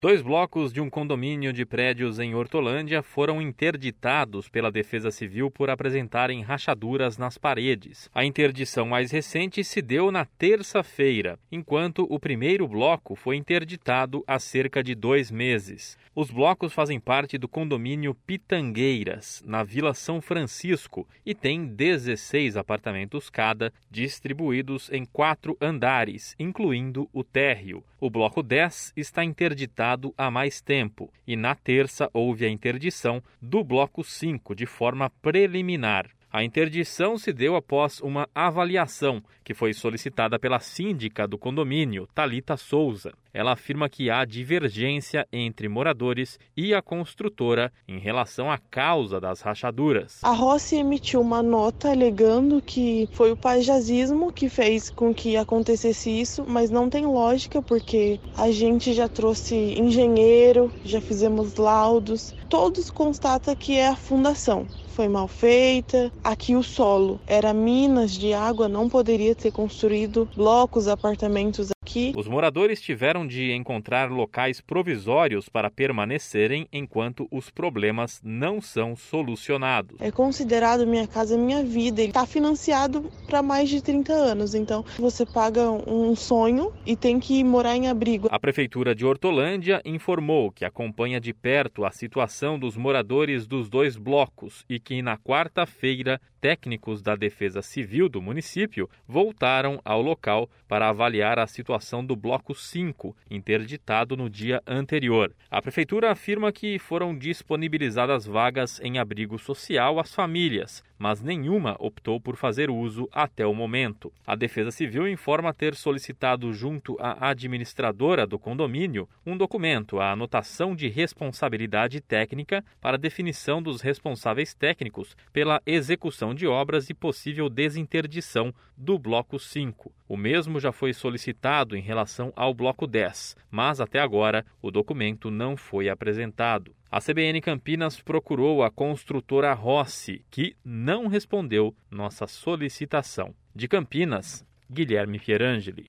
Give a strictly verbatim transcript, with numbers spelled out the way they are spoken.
Dois blocos de um condomínio de prédios em Hortolândia foram interditados pela Defesa Civil por apresentarem rachaduras nas paredes. A interdição mais recente se deu na terça-feira, enquanto o primeiro bloco foi interditado há cerca de dois meses. Os blocos fazem parte do condomínio Pitangueiras, na Vila São Francisco, e têm dezesseis apartamentos cada, distribuídos em quatro andares, incluindo o térreo. O bloco dez está interditado há mais tempo, e na terça houve a interdição do bloco cinco de forma preliminar. A interdição se deu após uma avaliação que foi solicitada pela síndica do condomínio, Thalita Souza. Ela afirma que há divergência entre moradores e a construtora em relação à causa das rachaduras. A Rossi emitiu uma nota alegando que foi o paisagismo que fez com que acontecesse isso, mas não tem lógica porque a gente já trouxe engenheiro, já fizemos laudos, todos constatam que é a fundação. Foi mal feita, aqui o solo era minas de água, não poderia ter construído blocos, apartamentos aqui. Os moradores tiveram de encontrar locais provisórios para permanecerem enquanto os problemas não são solucionados. É considerado Minha Casa Minha Vida, ele está financiado para mais de trinta anos, então você paga um sonho e tem que morar em abrigo. A Prefeitura de Hortolândia informou que acompanha de perto a situação dos moradores dos dois blocos e que na quarta-feira técnicos da Defesa Civil do município voltaram ao local para avaliar a situação do bloco cinco, interditado no dia anterior. A Prefeitura afirma que foram disponibilizadas vagas em abrigo social às famílias, mas nenhuma optou por fazer uso até o momento. A Defesa Civil informa ter solicitado junto à administradora do condomínio um documento, a anotação de responsabilidade técnica para definição dos responsáveis técnicos pela execução de obras e possível desinterdição do bloco cinco. O mesmo já foi solicitado em relação ao bloco dez, mas até agora o documento não foi apresentado. A C B N Campinas procurou a construtora Rossi, que não respondeu nossa solicitação. De Campinas, Guilherme Pierangeli.